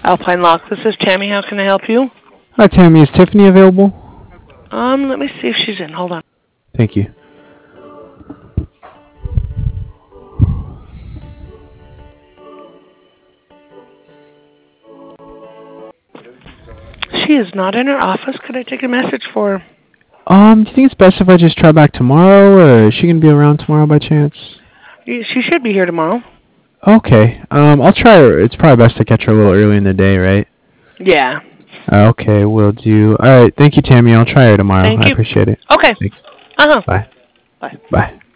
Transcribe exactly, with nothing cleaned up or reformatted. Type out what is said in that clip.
Alpine Lock. This is Tammy. How can I help you? Hi, Tammy. Is Tiffany available? Um, let me see if she's in. Hold on. Thank you. She is not in her office. Could I take a message for her? Um, do you think it's best if I just try back tomorrow, or is she gonna be around tomorrow by chance? She should be here tomorrow. Okay. Um, I'll try her. It's probably best to catch her a little early in the day, right? Yeah. Okay, will do. All right. Thank you, Tammy. I'll try her tomorrow. Thank I you. appreciate it. Okay. Thanks. Uh-huh. Bye. Bye. Bye.